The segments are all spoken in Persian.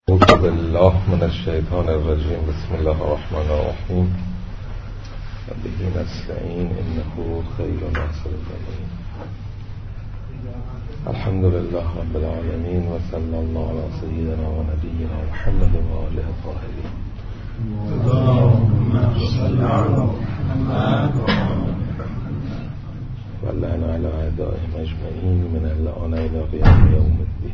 اعوذ بالله من الشیطان الرجیم. بسم الله الرحمن الرحیم. و به نستعین انه خیر ناصر الدین. الحمد لله رب العالمین و صلی الله علی سیدنا و نبینا محمد و آله الطاهرین. اللهم صل علی محمد و لعن علی اعدائهم اجمعین من اللعن الی قیام یوم الدین.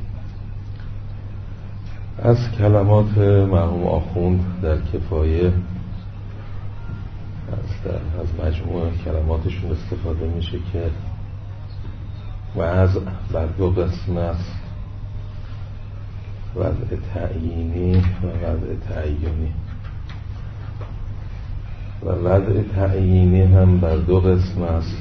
از کلمات مرحوم آخوند در کفایه از مجموع کلماتشون استفاده میشه که وضع بر دو قسم است: وضع تعیینی و وضع تعیینی. و وضع تعیینی هم بر دو قسم است: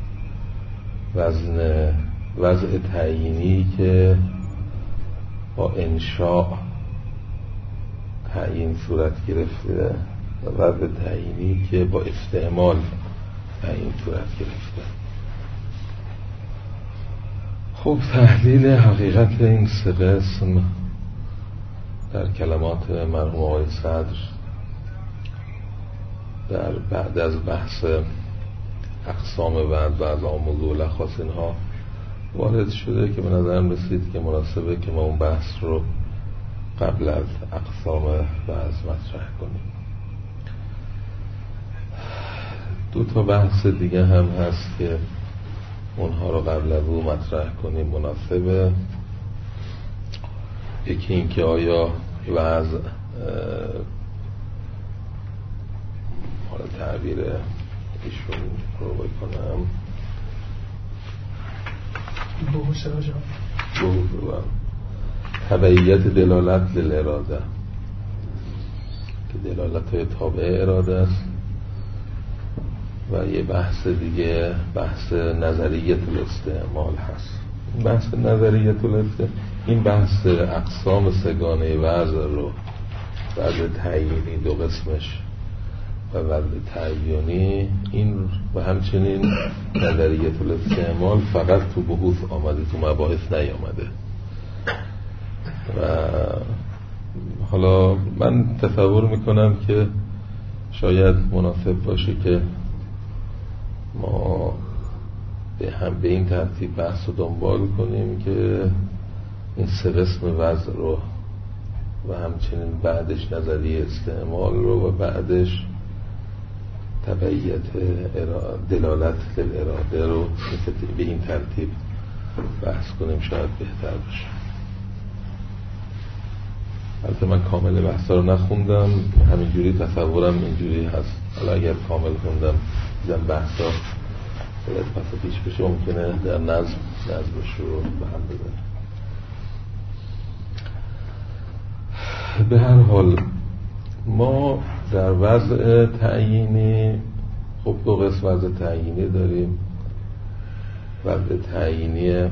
وضع تعیینی که با انشاء تعیین صورت گرفته و وضع تعیینی که با استعمال تعیین صورت گرفته. خب تحلیل حقیقت این سه قسم در کلمات مرحوم آقای صدر در بعد از بحث اقسام وضع و از آموزه و لخاص اینها وارد شده که به نظرم رسید که مناسبه که ما اون بحث رو قبل از اقسام وضع مطرح کنیم. دو تا بحث دیگه هم هست که اونها رو قبل از او مطرح کنیم مناسبه. یکی این که آیا وضع حالا تعبیر ایشون رو بکنم تبعیت دلالت للاراده که دلالت تابع اراده است، و یه بحث دیگه بحث نظریت الاستعمال هست. بحث نظریت الاستعمال این بحث اقسام سگانه وضع رو وضع تعیینی دو قسمش و وضع تعیینی این و همچنین نظریت الاستعمال فقط تو بحوث آمده، تو مباحث نیامده. و حالا من تصور میکنم که شاید مناسب باشه که ما به این ترتیب بحث رو دنبال کنیم که این سه قسم وضع رو و همچنین بعدش نظریه استعمال رو و بعدش تبعیت دلالت للاراده رو به این ترتیب بحث کنیم، شاید بهتر باشه. البته من کامل بحثا رو نخوندم، همینجوری تصورم اینجوری هست. حالا اگر کامل خوندم دیدم بحثا باید پس پیش بشه، ممکنه در نظمش رو به هم بزنه. به هر حال ما در وضع تعیینی خب دو قسم وضع تعیینی داریم. وضع تعیینی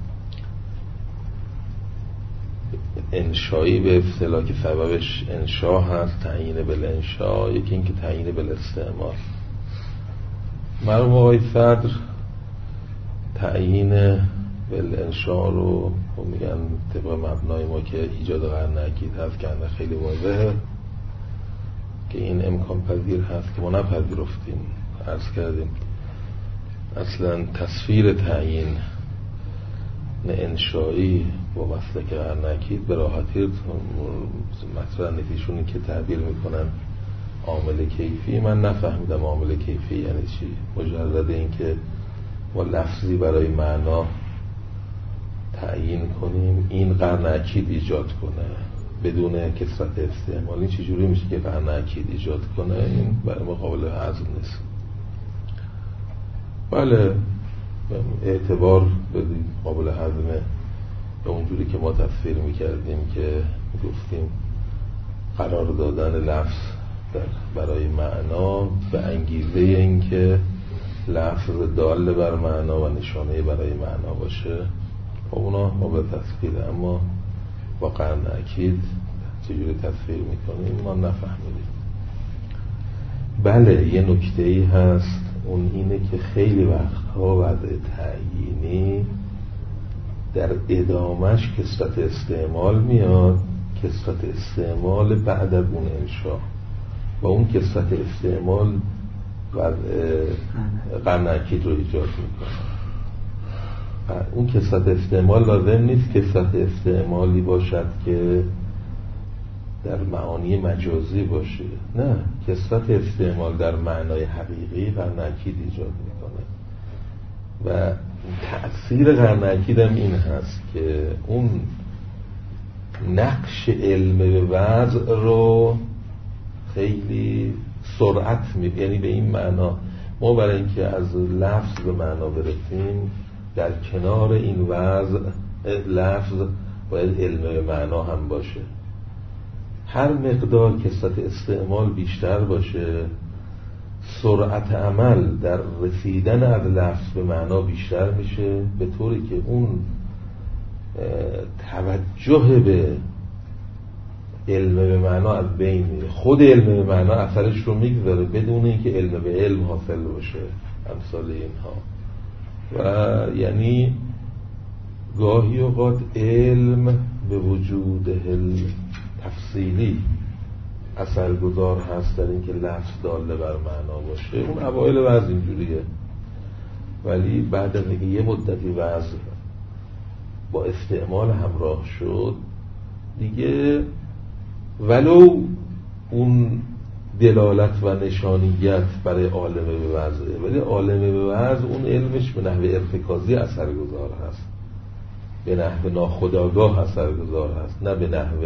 انشایی به اصطلاح که سببش انشا هست، تعیین بالانشا. یکی این که تعیین بالاستعمال. مرحوم آقای صدر تعیین بالانشا رو میگن طبق مبنای ما که ایجاد قرن اکید هست که خیلی واضحه که این امکان پذیر هست که ما نپذیرفتیم. عرض کردیم اصلا تصویر تعیین انشایی با مسلک قرن اکید به راحتی مطرح نیستیشونی که تعبیر میکنن عامل کیفی. من نفهمیدم عامل کیفی یعنی چی. مجرد این که ما لفظی برای معنا تعیین کنیم این قرن اکید ایجاد کنه بدون کثرت استعمالی، چجوری میشه که قرن اکید ایجاد کنه؟ این برای ما قابل هضم نیست. بله اعتبار بدید قابل هضمه به اونجوری که ما تصویر میکردیم که گفتیم قرار دادن لفظ برای معنا به انگیزه این که لفظ دال بر معنا و نشانه برای معنا باشه. خب اونا قابل تصویره، اما با قرن اکید چجوری تصویر میکنیم ما نفهمیدیم. بله یه نکته‌ای هست، اون اینه که خیلی وقتها وضع تعیینی در ادامش کثرت استعمال میاد کثرت استعمال بعد از اون انشاء و اون کثرت استعمال غم‌ناکید رو ایجاد میکنه. اون کثرت استعمال لازم نیست کثرت استعمالی باشد که در معانی مجازی باشه، نه، کثرت استعمال در معنای حقیقی غم‌ناکید ایجاد میکنه و تأثیر غم‌ناکید هم این هست که اون نقش علم به وضع رو خیلی سرعت میده. یعنی به این معنا ما برای اینکه از لفظ به معنا برسیم در کنار این وضع لفظ باید علم به معنا هم باشه. هر مقدار کثرت استعمال بیشتر باشه سرعت عمل در رسیدن از لفظ به معنا بیشتر میشه، به طوری که اون توجه به علم به معنا از بین میره، خود علم به معنا اثرش رو میگذاره بدون اینکه علم به علم حاصل باشه، امثال اینها. و یعنی گاهی اوقات علم به وجود تفصیلی اثرگذار هست در اینکه لفظ داله بر معنا باشه. اون اوایل وضع اینجوریه، ولی بعد از اینکه یه مدتی وضع با استعمال همراه شد دیگه، ولو اون دلالت و نشانیت برای عالم به وضعه، ولی عالم به وضع اون علمش به نحو ارتکازی اثرگذار هست، به نحو ناخودآگاه اثرگذار هست، نه به نحو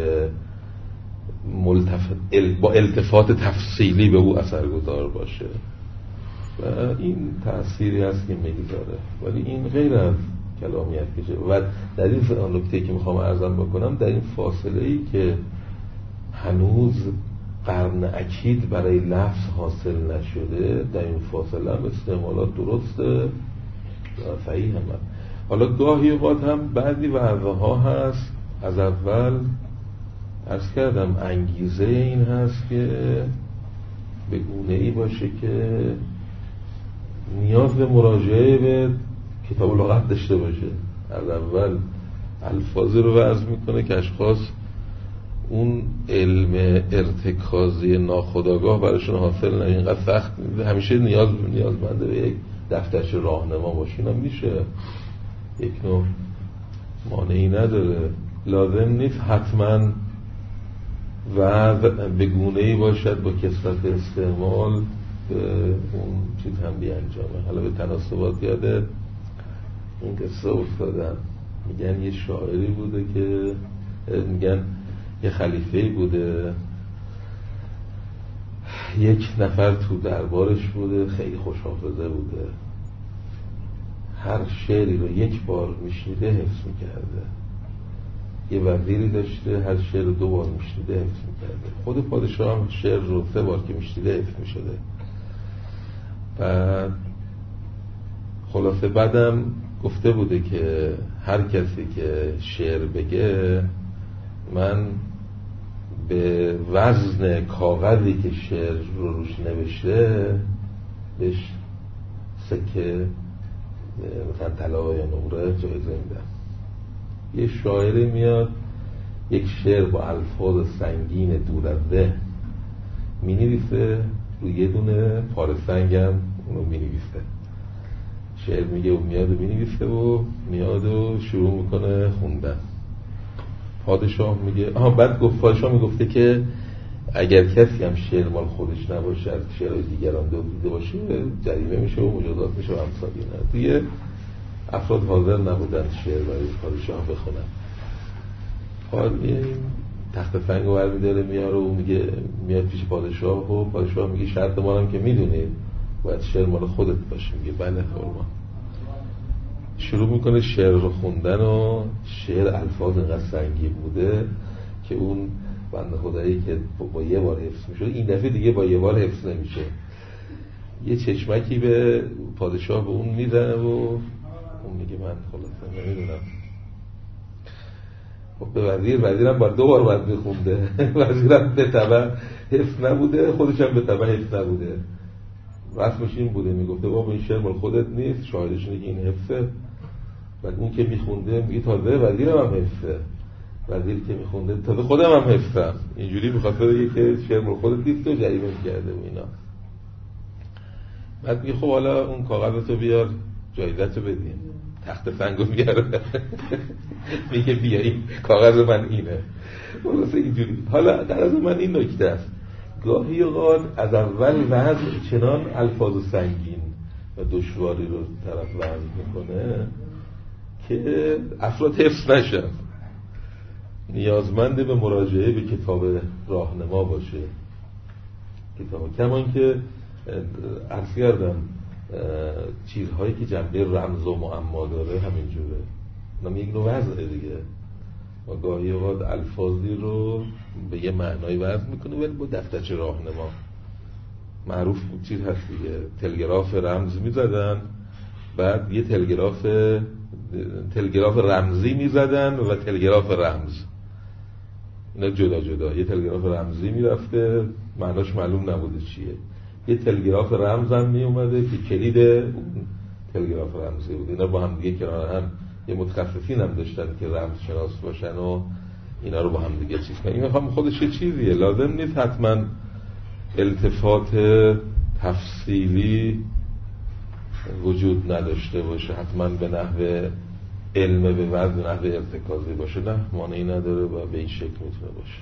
با التفات تفصیلی به او اثرگذار باشه. و این تأثیری هست که میگذاره، ولی این غیر از کلامیت کشه. و در این نکته که میخوام عرضم بکنم، در این فاصله ای که هنوز قرن اکید برای لفظ حاصل نشده، در این فاصله هم استعمالات درسته صحیح هم. حالا گاهی اوقات هم بعضی وعظه ها هست از اول عرض کردم انگیزه این هست که به گونه ای باشه که نیاز به مراجعه به کتاب لغت داشته باشه. از اول الفاظی رو وضع میکنه که اشخاص اون علم ارتکازی ناخودآگاه براشون حاصل نه، اینقدر سخت همیشه نیازمنده به یک دفترچه راهنما باشین هم میشه، یک نوع مانعی نداره. لازم نیست حتما و به گونه‌ای باشد با کثرت استعمال به اون چیز هم بیانجامه. حالا به تناسبات یاده این قصه افتادم، میگن یه شاعری بوده که میگن یه خلیفه‌ای بوده، یک نفر تو دربارش بوده خیلی خوش حافظه بوده، هر شعری رو یک بار میشنیده حفظ میکرده. یه وزیری داشته هر شعر رو 2 بار میشنیده حفظ میکرده. خود پادشاه هم شعر رو 3 بار که میشنیده حفظ میشده. بعد خلاصه بعدم گفته بوده که هر کسی که شعر بگه من به وزن کاغذی که شعر رو روش نوشته بهش سکه مثلا طلا یا نقره جایزه میدم. یه شاعری میاد یک شعر با الفاظ سنگین دور از ذهن می نویسه، روی یه دونه پاره سنگ هم اونو می نویسه، شعر میگه و میاد و می نویسه و میاد و شروع میکنه خوندن. پادشاه میگه بعد پادشاه میگفته که اگر کسی هم شعر مال خودش نباشه از شعرهای دیگران دزدیده باشه جریمه میشه و مجازات میشه و امثال اینا. دیگه افراد حاضر نبودن شعر برای پادشاه بخونن. حال این تخت سنگ رو برمی‌داره میاره و میگه میاد پیش پادشاه و پادشاه میگه شرط ما هم که میدونی باید شعر مال خودت باشه. میگه بله فرمان. شروع میکنه شعر رو خوندن و شعر الفاظ اینقدر سنگین بوده که اون بنده خدایی که با یه بار حفظ میشه این دفعه دیگه با یه بار حفظ نمیشه. یه چشمکی به پادشاه به اون میزنه و اون میگه من خلاصه نمیدونم. خب به وزیرم باید 2 بار باید بخونده. وزیرم به تبع حفظ نبوده، خودش هم به تبع حفظ نبوده. رسمش این بوده میگفته بابا این شعر مال خودت نیست، شاهدش اینه که این حفظه. بعد اون که میخونده میگه تازه وزیرم هم حفظه. وزیر که میخونده تازه خودم هم حفظم اینجوری بخاطر که شعر مال خودت دیست و جریمه کرده و اینا. بعد میگه خب حالا اون کاغذتو بیار جایزتو بدیم، تخت سنگو بیاره. میگه بیا این کاغذ من اینه. خلاصه اینجوری. حالا در از من این نکته است، گاهی اوقات از اول وضع چنان الفاظ سنگین و دشواری رو طرف وضع میکنه که افراد حفظ نشن، نیازمند به مراجعه به کتاب راهنما باشه. کتاب کمان که عرض کردم چیزهایی که جنبه رمز و معما داره همینجوره، نام یک نوع وضعه دیگه. و گاهی اوقات الفاظی رو به یه معنای وضع میکنه ولی با دفترچه راهنما. معروف چیز هست دیگه، تلگراف رمز میزدن، بعد یه تلگراف رمزی میزدن و تلگراف رمز، اینا جدا جدا. یه تلگراف رمزی میرفته معناش معلوم نبوده چیه، یه تلگراف رمز هم میومده که کلید اون تلگراف رمزی بود. اینا با هم دیگه کنار هم، یه متخصصین هم داشتن که رمز شناس باشن و اینا رو با هم دیگه چیز کنن. این هم خودش یه چیزیه، لازم نیست حتما التفات تفصیلی وجود نداشته باشه، حتما به نحو علم به وضع نحو ارتکازی باشه، نه مانعی نداره و به این شکل میتونه باشه.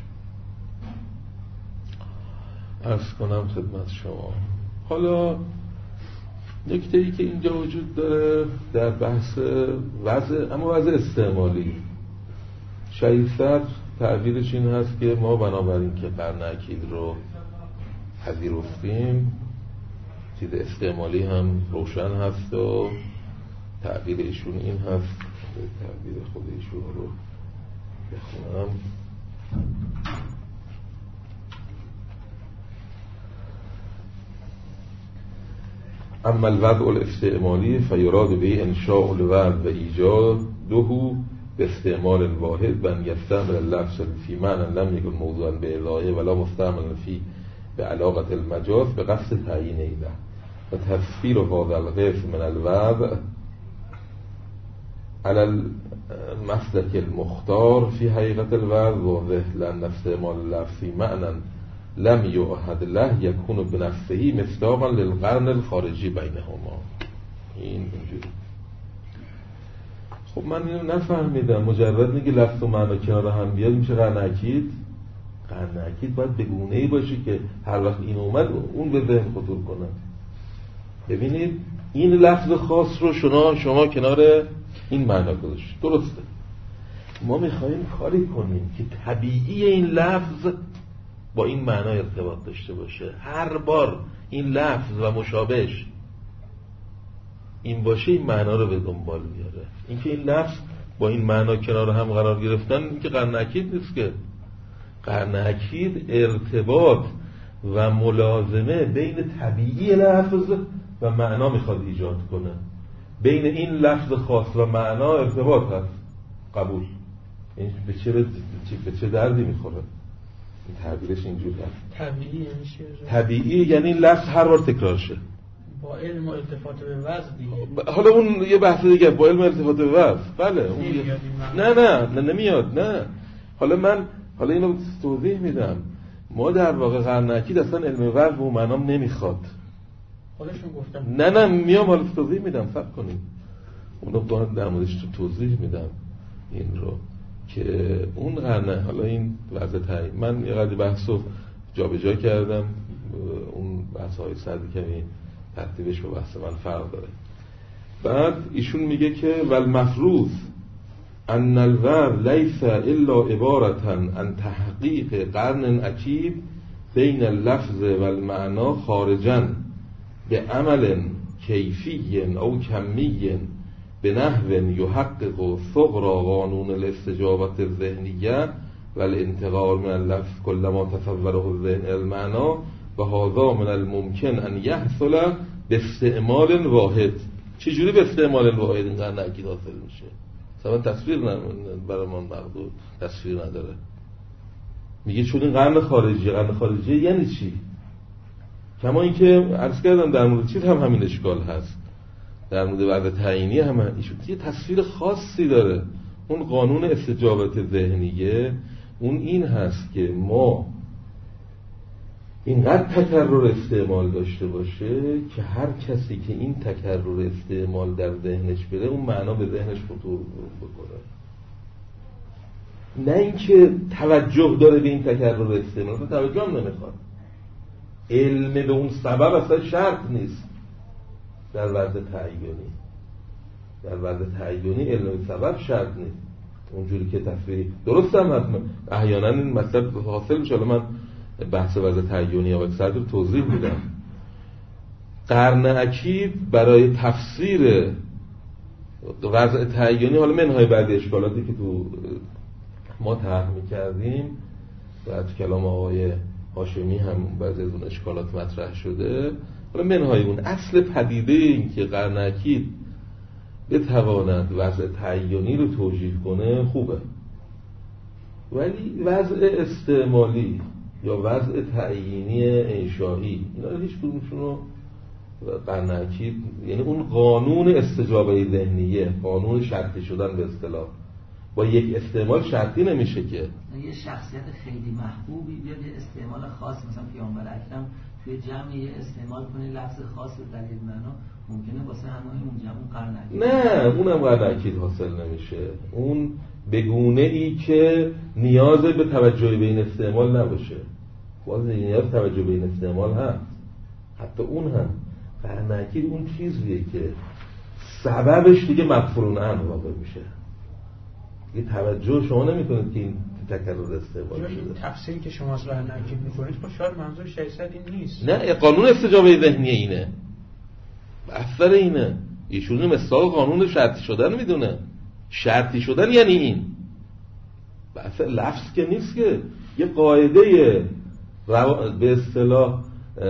عرض کنم خدمت شما. حالا نکته ای که اینجا وجود داره در بحث وضع، اما وضع استعمالی، شهید صدر تعبیرش این هست که ما بنابراین که قرن اکید رو پذیرفتیم، چیز استعمالی هم روشن هست و تعبیر ایشون این هست، تعبیر خود ایشون رو بخونم. اما الوضع الاستعمالی فیراد به انشاء الوضع و ایجاده به استعمال واحد بن یستعمل اللفظ فی معنی لم یکن موضوعا به اضاحه ولا مستعمل فی به علاقت المجاز به قصد تعیین ایده و تفسیر هذا القسم من الوضع على المسلك المختار في حقیقت الوضع واضح لأن استعمال اللفظ فی معنی لم یعهد له یکون بنفسه مصداقا للقرن الخارجی بینهما. اینجوری. خب من اینو نفهمیدم، مجرد میگه لفظ و معنا کنار هم بیاد میشه قرن اکید؟ قرن اکید باید به گونه‌ای باشه که هر وقت این اومد اون به ذهن خطور کنه. ببینید این لفظ خاص رو شما کنار این معنا گذاشتید، درسته. ما میخوایم کاری کنیم که طبیعی این لفظ با این معنا ارتباط داشته باشه. هر بار این لفظ و مشابهش این باشه این معنا رو به دنبال بیاره. اینکه این لفظ با این معنا کنار هم قرار گرفتن این که قرن اکید نیست که. قرن اکید ارتباط و ملازمه بین طبیعی لفظ و معنا میخواد ایجاد کنه. بین این لفظ خاص و معنا ارتباط هست. قبول. این به چه دردی میخوره؟ این تعبیرش اینجوری هست. طبیعی یعنی چه؟ طبیعی یعنی لفظ هر بار تکرار شه. با علم و التفات به وضع دیگه. حالا اون یه بحث دیگه، با علم التفات به وضع. بله اون نه نمیاد. نه حالا اینو توضیح میدم. ما در واقع قرن اکید اصلا علم وضع و معنام نمیخواد. خودشون گفتم. نه میام حالا توضیح میدم، صبر کنید. اونو با در موردش توضیح میدم این رو که اون قرنه. حالا این وضع تعیین من یه قدری بحثو جابجا کردم، اون بحث‌های سردی کمی ترتیبش با بحث من فرق داره. بعد ایشون میگه که والمفروض ان الوضع لیس الا عبارة عن تحقیق قرن عجیب بین اللفظ والمعنا خارجا به عمل کیفی او کمی به نحو یحقق ثغر قانون الاستجابت الذهنیه والانتقال من اللفظ كلما تصوره الذهن المعنا و هذا من الممکن ان يحصل باستعمال واحد. چجوری به استعمال واحد این قرن اکید حاصل میشه؟ مثلا تصویر برای من مقدور تصویر نداره. میگه چون این قرن خارجی یعنی چی؟ کما اینکه عرض کردم در مورد چیز هم همین اشکال هست، در مورد وضع تعیینی هم ایشون یه تصویر خاصی داره. اون قانون استجابت ذهنیه اون این هست که ما اینقدر تکرر استعمال داشته باشه که هر کسی که این تکرر استعمال در ذهنش بره اون معنا به ذهنش خطور بکنه، نه اینکه توجه داره به این تکرر استعمال، توجه هم نمیخواد. علم به اون سبب اصلا شرط نیست در وضع تعیینی. در وضع تعیینی علم به سبب شرط نیست، اونجوری که تصویری درست هم هست. احیانا این مطلب حاصل میشه. من بحث وضع تعیینی یا اکثر رو توضیح میدم. قرن اکید برای تفسیر وضع تعیینی، حالا منهای بعضی اشکالاتی که تو ما طرح میکردیم و تو کلام آقای هاشمی هم بعضی از اون اشکالات مطرح شده، حالا منهای اون اصل پدیده این که قرن اکید بتواند وضع تعیینی رو توجیه کنه خوبه، ولی وضع استعمالی یا وضع تعیینی انشایی اینا رو هیچ کدومشون رو قرن اکید، یعنی اون قانون استجابه ذهنیه، قانون شرطی شدن به اصطلاح، با یک استعمال شرطی نمیشه که یه شخصیت خیلی محبوبی بیاد یه استعمال خاص، مثلا پیامبر اکرم توی جمع یه استعمال کنه لفظ خاص در یک معنا، ممکنه واسه همه اون جمع قرن اکید نه، اونم قرن اکید حاصل نمیشه. اون به گونه ای که نیاز به توجه به این استعمال نباشه. باز نیاز توجه به این استعمال هست، حتی اون هم قرن اکید اون چیزیه که سببش دیگه مغفورون عنه واقع میشه. یه توجه شما نمی‌کنید که این تکرر استعمال شده. این تفسیری که شما از قرن اکید می‌کنید خب شاید منظور 600 این نیست. نه، قانون استجابه ذهنی اینه، اثر اینه. ایشون مثال قانون شرطی شدن میدونه. شرطی شدن یعنی این بحث لفظ که نیست، که یه قاعده به اصطلاح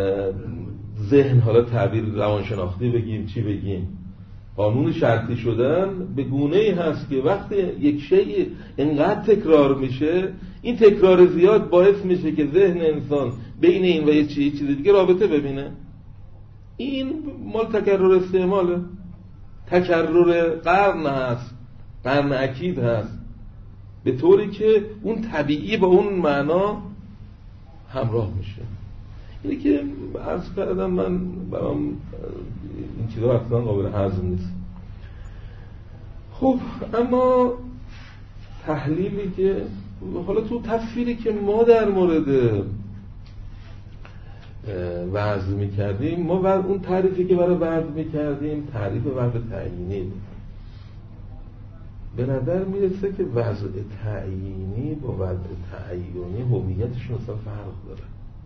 ذهن، حالا تعبیر روانشناختی بگیم چی بگیم، قانون شرطی شدن به گونه‌ای هست که وقتی یک شیء انقدر تکرار میشه، این تکرار زیاد باعث میشه که ذهن انسان بین این و یه چیز دیگه رابطه ببینه. این مال تکرر استعماله، تکرر قرن هست، قرن اکید هست، به طوری که اون طبیعی با اون معنا همراه میشه. اینه که عرض کردم من برام این چیزا اصلا قابل هضم نیست. خب اما تحلیلی که حالا تو تفسیری که ما در مورد وضع میکردیم، ما اون تعریفی که برای وضع میکردیم تعریف وضع تعیینی بود. به نظر میرسه که وضع تعیینی با وضع تعیینی هویتشون اصلا فرق داره،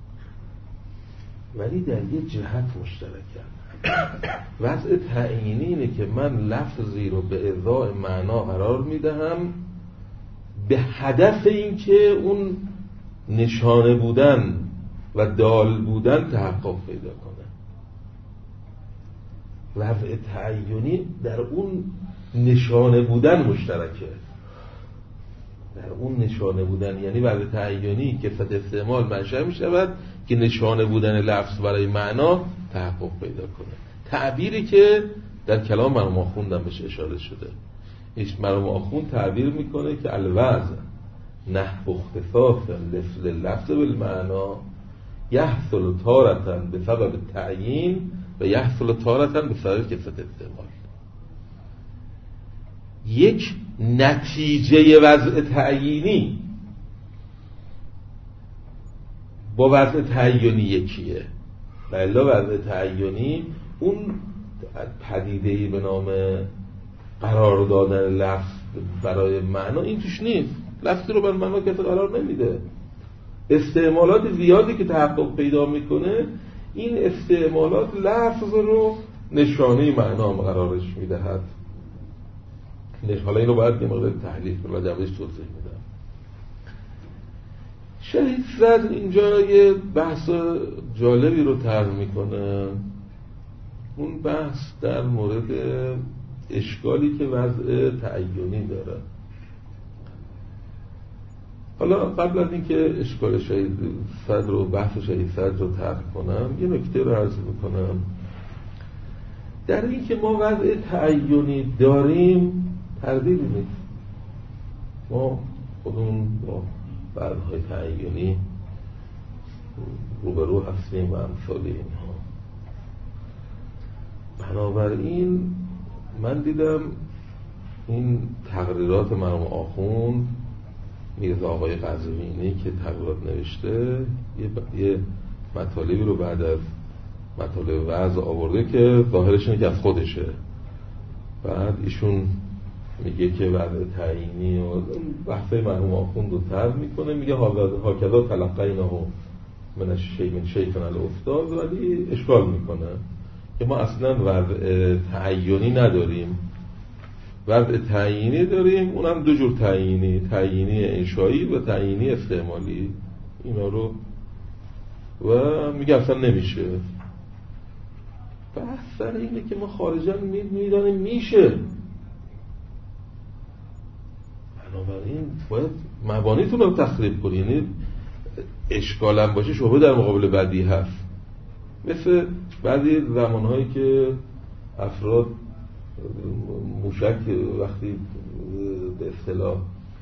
ولی در یه جهت مشترکن. وضع تعیینی اینه که من لفظی رو به ازای معنا قرار میدهم به هدف این که اون نشانه بودن و دال بودن تحقق پیدا کنه. وضع تعیینی در اون نشانه بودن مشترکه، در اون نشانه بودن، یعنی وضع تعیینی کثرت استعمال منشأ می شود که نشانه بودن لفظ برای معنا تحقق پیدا کنه. تعبیری که در کلام مرحوم آخوند هم بهش اشاره شده، مرحوم آخوند تعبیر میکنه که الوضع نحو اختصاص لفظ بالمعنا یحصل تارة بسبب تعیین و یحصل تارة بسبب کثرت استعمال. یک نتیجه وضع تعیینی با وضع تعیینی یکیه. بله، وضع تعیینی اون پدیده‌ای به نام قرار دادن لفظ برای معنا این توش نیست. لفظی رو بر معنا کسی قرار نمیده. استعمالات زیادی که تحقق پیدا میکنه، این استعمالات لفظ رو نشانه معنا قرارش میدهد. حالا اینو باید یه مقدار تحلیل کنم و جوابش توضیح میدم. شهید صدر اینجا یه بحث جالبی رو طرح میکنه. اون بحث در مورد اشکالی که وضع تعیینی داره. حالا قبل از اینکه اشکال شهید صدر و بحث شهید صدر رو طرح کنم، یه نکته رو عرض میکنم. در این که ما وضع تعیینی داریم تردیدی نیست. ما خودمون با بردهای تعیینی روبرو هستیم و امثال اینها. بنابراین من دیدم این تقریرات مرحوم آخوند میرزا آقای قزوینی که تقریرات نوشته یه مطالبی رو بعد از مطالب وضع آورده که ظاهرش اینه که از خودشه. بعد ایشون میگه که بعد تعیینی و بحثای مرحوم آخوند رو طرح میکنه، میگه هاکذا تلقیناه من شیخنا الاستاذ، ولی اشکال میکنه که ما اصلا وضع تعیینی نداریم، وضع تعیینی داریم، اونم دو جور تعیینی انشایی و تعیینی استعمالی. اینا رو و میگه اصلا نمیشه. بحث سر اینه که ما خارجا میدانیم میشه. بنابراین باید مبانیتون رو تخریب کنید. یعنی اشکال هم باشه شبه در مقابل بدی هست. مثل بعضی زمانهایی که افراد موشک وقتی به اصطلاح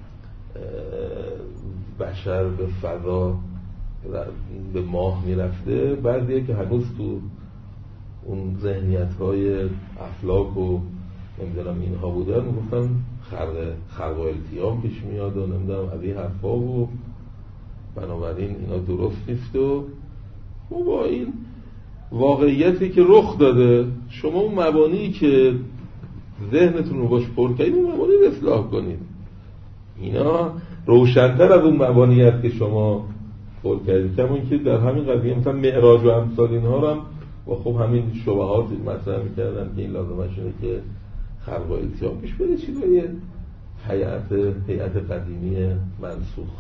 بشر به فضا به ماه میرفته، بعضیه که هنوز تو اون ذهنیت‌های افلاک و نمیدونم اینها بودن میگفتن خلق و التیام پیش میاد و نمیدونم از این حرفا و بنابراین اینا درست نیست. و ما با این واقعیتی که رخ داده شما اون مبانی که ذهنتون رو باش پر کنید اون مبانی رو اصلاح کنید. اینا روشن‌تر از اون مبانی هست که شما پر کردید. کمون که در همین قضیه مثلا معراج و امثال اینها رو هم و خب همین شبهات مطرح می‌کردن که این لازمه شده که خلق و التیام پیش بره چیزای هیئت قدیمی منسوخ.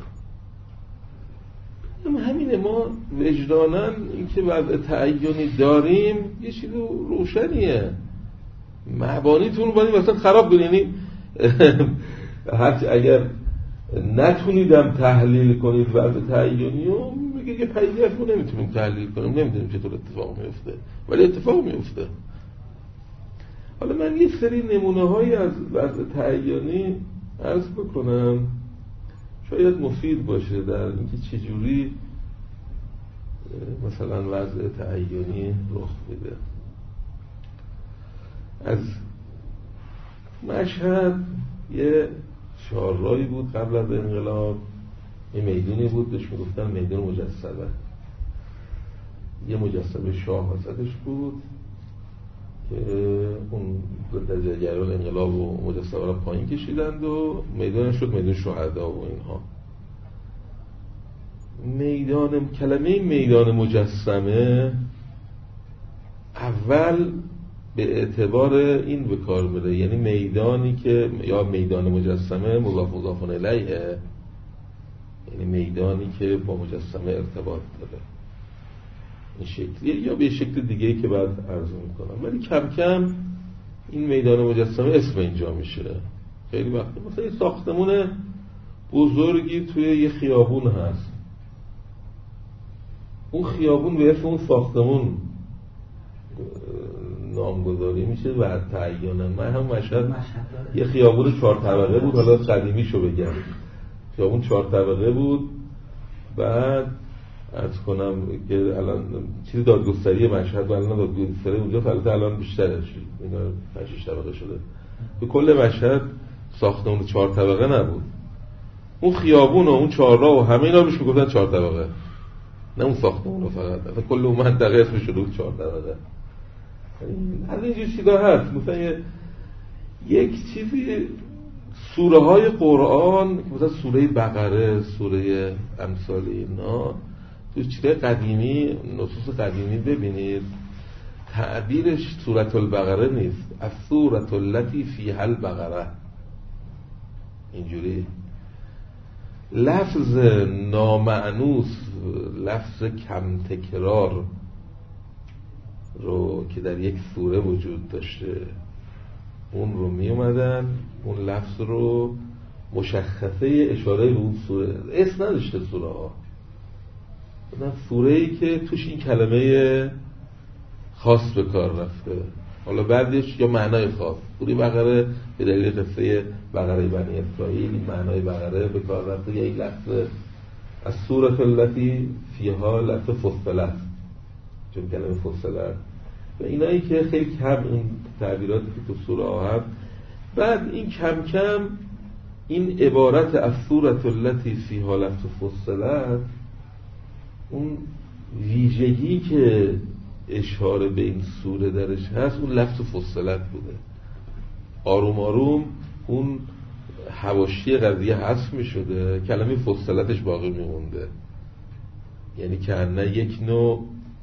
همینه، ما وجداناً اینکه وضع تعیینی داریم یه چیز روشنیه. مبانیتون باید مثلا خراب کنید. یعنی هرچی اگر نتونیدم تحلیل کنید وضع تعیینی رو میگه که پیدیت رو نمیتونیم تحلیل کنیم، نمیدونیم چطور اتفاق میفته، ولی اتفاق میفته. حالا من یه سری نمونه هایی از وضع تعیینی عرض بکنم شاید مفید باشه در اینکه چجوری مثلا وضع تعیینی رخ میده. از مشهد یه چهارراهی بود قبل از انقلاب، یه میدونی بود بهش میگفتن میدون مجسمه. یه مجسمه شاه وسطش بود که اون در جریان انقلاب و مجسمه را پایین کشیدند و میدان شد میدان شهدا و اینها. کلمه میدان مجسمه اول به اعتبار این به کار میره، یعنی میدانی که یا میدان مجسمه مضاف الیه، یعنی میدانی که با مجسمه ارتباط داره، این شکلیه یا به شکل دیگه‌ای که بعد عرض میکنم. ولی کم کم این میدان مجسمه اسم اینجا میشه. خیلی وقتی مثلا یه ساختمون بزرگی توی یه خیابون هست، اون خیابون به اسم اون ساختمون نامگذاری میشه و تعییناً. من هم مشهد یه خیابون 4 طبقه بود، حالا قدیمیشو بگم، خیابون 4 طبقه بود. بعد عرض کنم که الان چیز دادگستری مشهد و الان دادگستری اونجا البته الان بیشتره، اینا 5-6 طبقه شده. به کل مشهد ساختمون 4 طبقه نبود. اون خیابون و اون 4 راه و همه اینا روش میگفتن 4 طبقه، نه اون ساختمون رو فقط، اصلا کل اون منطقه اسمش شده بود 4 طبقه. از اینجور چیزا هست. مثلا یک چیزی سوره های قرآن مثلا سوره بقره، سوره امثال اینا تو چیزای قدیمی، نصوص قدیمی ببینید تعبیرش سورة البقره نیست، از سورة التي فیها البقره، اینجوری لفظ نامعنوس، لفظ کم تکرار رو که در یک سوره وجود داشته اون رو می اومدن اون لفظ رو مشخصه اشاره به اون سوره، اسم نداشته سوره ها، سوره ای که توش این کلمه خاص به کار رفته. حالا بعدش یا معنای خاص. سوره بقره به دلیل قصه بقره بنی اسرائیل این معنای بقره به کار رفته، یا این لفظ از سوره التي فیها لفظ فصلت، چون کلمه فصلت و اینایی که خیلی کم این تعبیراتی که تو سوره ها هست. بعد این کم کم این عبارت از سوره التي فیها لفظ فصلت، اون ویژگی که اشاره به این سوره درش هست اون لفظ فصلت بوده. آروم آروم اون حواشی قضیه حذف می شده، کلمه فصلتش باقی می مونده. یعنی که نه یک نوع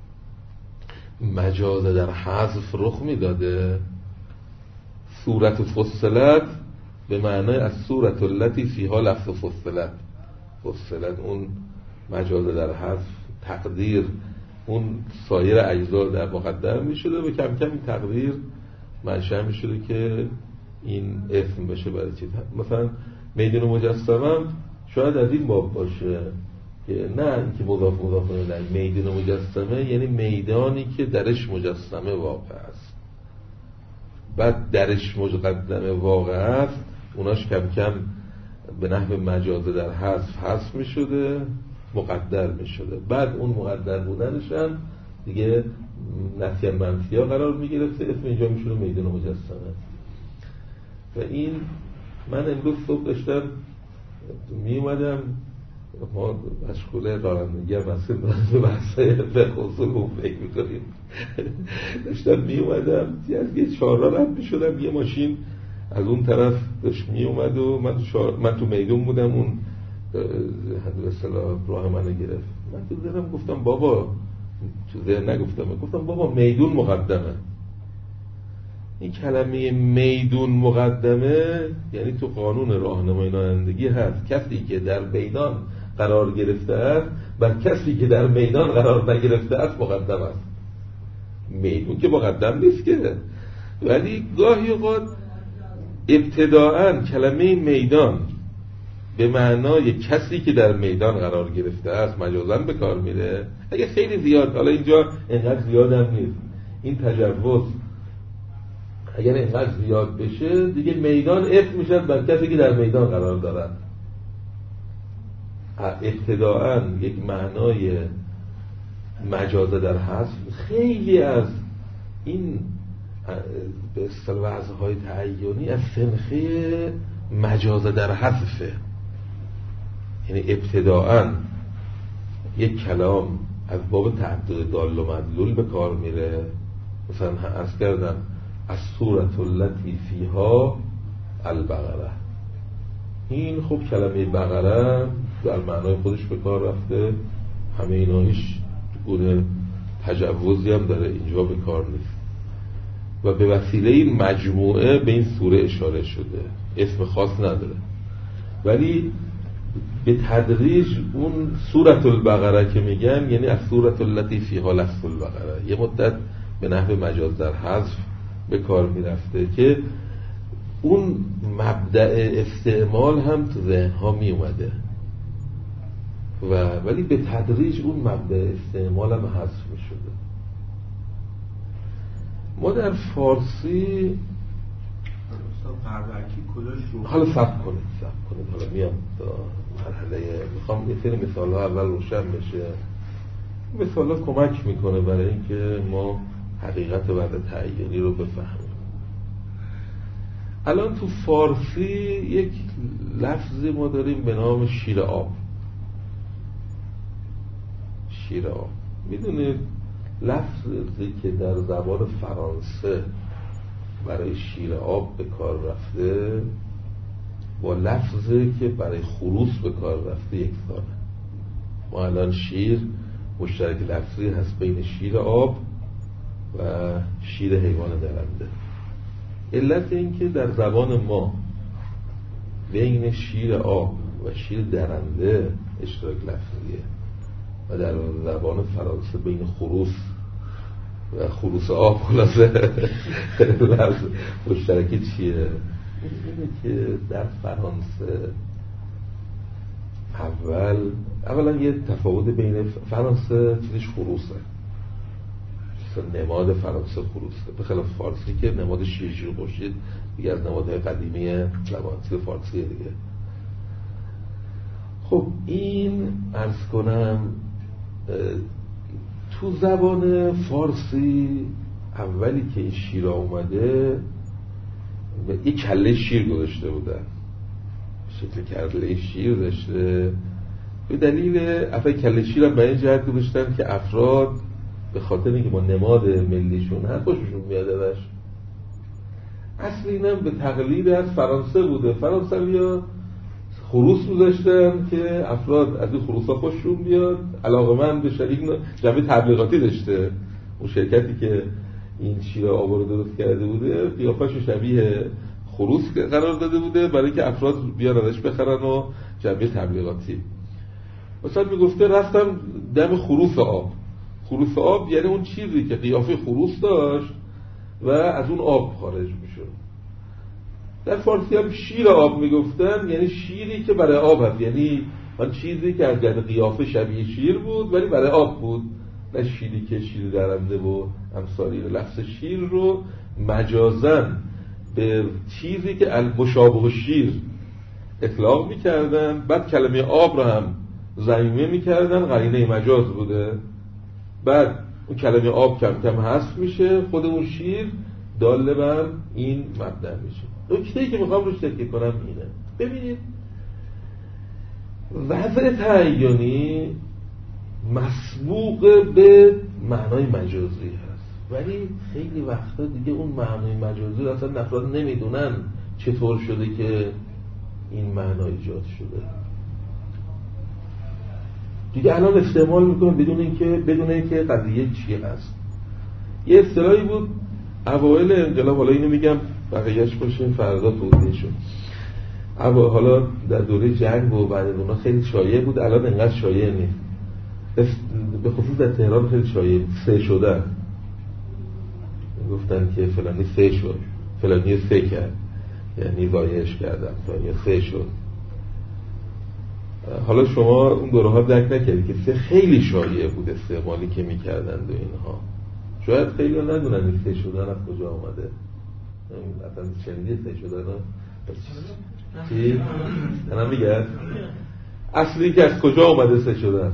مجاز در حذف رخ می داده. سورت فصلت به معنای از سورت التي فیها لفظ فصلت، فصلت اون مجاز در حذف تقدیر اون سایر اجزا در مقدر می شده و کم کم این تقدیر منشأ می شده که این اسم بشه برای چیز. مثلا میدون مجسمه شاید از این باب باشه که نه اینکه مضاف نه، میدون مجسمه یعنی میدانی که درش مجسمه واقع است، بعد درش مقدمه واقع است، اوناش کم کم به نحو مجاز در حذف می شده، مقدر می شده. بعد اون مقدر بودنش هم دیگه نفی منفی ها قرار می گرفته، اسم اینجا می شده میدون مجسمه. و این من امروز صبح داشتم می اومدم، ما مشغول رانندگی هم هستیم به بحثای فقه اصول رو فکر می کنیم، داشتم می اومدم از یه چهارراه رد می شدم، یه ماشین از اون طرف داشت می اومد و من تو میدون بودم، اون به اصطلاح راه منو گرفت. من تو ذهنم گفتم بابا، تو ذهن نگفتم، گفتم بابا میدون مقدمه. این کلمه میدون مقدمه یعنی تو قانون راهنمایی رانندگی هست کسی که در میدان قرار گرفته است بر کسی که در میدان قرار نگرفته است مقدم است. میدون که مقدم نیست که، ولی گاهی اوقات ابتداءً کلمه میدان به معنای کسی که در میدان قرار گرفته است مجازاً به کار میره. اگه خیلی زیاد، حالا اینجا اینقدر زیاد هم نیست، این تجوز اگر اینقدر زیاد بشه دیگه میدان اسم میشه بر کسی که در میدان قرار دارد. ابتداءً یک معنای مجازه در حذف. خیلی از این به اصطلاح وضع‌های تعیینی از سنخه مجازه در حذفه. یعنی ابتداءً یک کلام از باب تعدد دال و مدلول به کار میره. مثلا عرض کردم از سورة التي فیها البقره، این خب کلمه بقره در معنای خودش به کار رفته، همه اینا هیچ گونه تجوزی هم داره اینجا به کار نیست و به وسیله این مجموعه به این سوره اشاره شده، اسم خاص نداره. ولی به تدریج اون سورة البقره که میگن یعنی از سورة التي فیها لفظ البقره یه مدت به نحو مجاز در حذف به کار میرفته که اون مبدأ استعمال هم تو ذهن ها می اومده ولی به تدریج اون مبدأ استعمال هم حذف می شده. ما در فارسی حالا صبر کنید حالا میام تا مرحله، میخوام یه سری مثال ها اول روشن بشه. مثال ها کمک میکنه برای اینکه ما حقیقت وضع تعیینی رو بفهمیم. الان تو فارسی یک لفظی ما داریم به نام شیر آب. شیر آب، میدونید لفظی که در زبان فرانسه برای شیر آب به کار رفته با لفظی که برای خروس به کار رفته یکسانه. ما الان شیر مشترک لفظی هست بین شیر آب و شیر حیوان درنده. علت این که در زبان ما بین شیر آب و شیر درنده اشتراک لفظیه و در زبان فرانسه بین خروس و خروس آب خلاصه لفظ مشترکی چیه؟ اینه که در فرانسه اولا یه تفاوت بین فرانسه چیزش خروسه، مثلا نماد فرانسه خروسه، به خلاف فارسی که نماد شیر خورشید دیگه از نمادهای قدیمی لوانسی فارسی دیگه. خب این عرض کنم تو زبان فارسی اولی که این شیر اومده یک کله شیر گذاشته بودن، شکل کله شیر داشته، به دلیل افراد کله شیر هم به این جهت گذاشتن که افراد به خاطر اینکه با نماد ملیشون هست خوششون میاد ازش. اصل اینم به تقلید از فرانسه بوده، فرانسوی‌ها خروس گذاشتن که افراد از این خروس‌ها خوششون بیاد، علاقه‌مند به شریک جنبه تبلیغاتی داشته. اون شرکتی که این شیر آب رو درست کرده بوده قیافه‌شو شبیه خروس قرار داده بوده برای که افراد بیان ازش بخرن و جنبه تبلیغاتی. مثلا میگفته رفتم دم خروس آب. خروس آب یعنی اون چیزی که قیافه خروس داشت و از اون آب خارج میشد. در فارسی هم شیر آب میگفتن، یعنی شیری که برای آب هست، یعنی اون چیزی که از جهت قیافه شبیه شیر بود ولی برای آب بود، نه شیری که شیر درنده و امثالی. لفظ شیر رو مجازاً به چیزی که مشابه شیر اطلاق میکردن، بعد کلمه آب رو هم ضمیمه میکردن، قرینه مجاز بوده. بعد اون کلمه آب کم کم حذف میشه، خود اون شیر داله بر این مبدأ میشه. نکته‌ای که میخوام روش تکیه کنم اینه، ببینید وضع تعیینی مسبوق به معنای مجازی هست، ولی خیلی وقتا دیگه اون معنای مجازی رو اصلا افراد نمیدونن چطور شده که این معنا ایجاد شده. دیگه الان استعمال میکنم بدون اینکه قضیه چی هست. یه اصطلاحی بود اوایل انقلاب، حالا اینو میگم بقیه‌اش باشه فردا توضیح شد. حالا در دوره جنگ و بعد اونها خیلی شایع بود، الان انقدر شایع نیست. به خصوص در تهران خیلی شایع سه شدن. گفتن که فلانی سه شد، فلانی سه کرد، یعنی ضایعش کردن، یا سه شد. حالا شما اون دوره ها درک نکردید که سه خیلی شایع بود استعمالی که میکردند و اینها. شاید خیلی ها ندونن این سه شدن از کجا آمده، اصلا شنیدی سه شدن ها چی؟ دنم میگرد اصلی که از کجا آمده سه شدن؟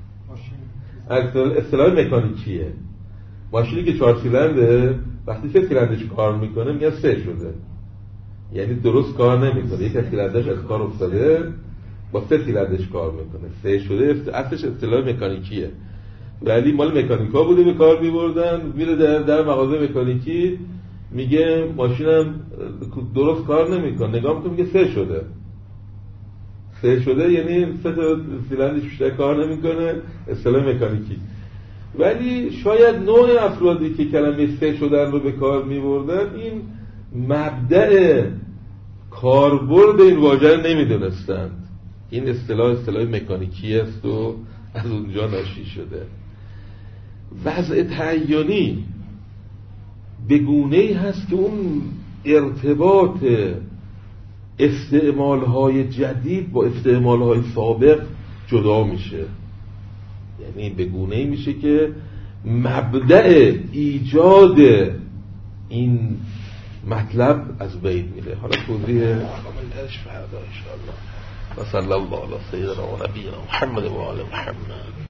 اصطلاح مکانیکیه. ماشینی که 4 سیلندره وقتی 3 سیلندرش کار میکنه میگن سه شده، یعنی درست کار نمیکنه، یک از سیلندرش از کار افتاده با 3 سیلندرش کار میکنه، سه شده. اصلش اصطلاح مکانیکیه، ولی مال مکانیکا بوده به کار میبردن. میره در مغازه مکانیکی میگه ماشینم درست کار نمیکنه، نگاه میکنه میگه سه شده. سه شده یعنی 3 تا سیلندرش بیشتر کار نمیکنه، اصطلاح مکانیکی. ولی شاید نوع افرادی که کلمه سه شدن رو به کار میبردن این مبدأ کاربرد این واژه نمیدونستند. این اصطلاح مکانیکی است و از اونجا ناشی شده. وضع تعیینی به گونه‌ای هست که اون ارتباط استعمال‌های جدید با استعمال‌های سابق جدا میشه، یعنی به گونه‌ای میشه که مبدأ ایجاد این مطلب از بین میره. حالا توضیح کاملش فردا ان شاء الله. و صلی الله علی سیدنا و نبینا محمد و آل محمد.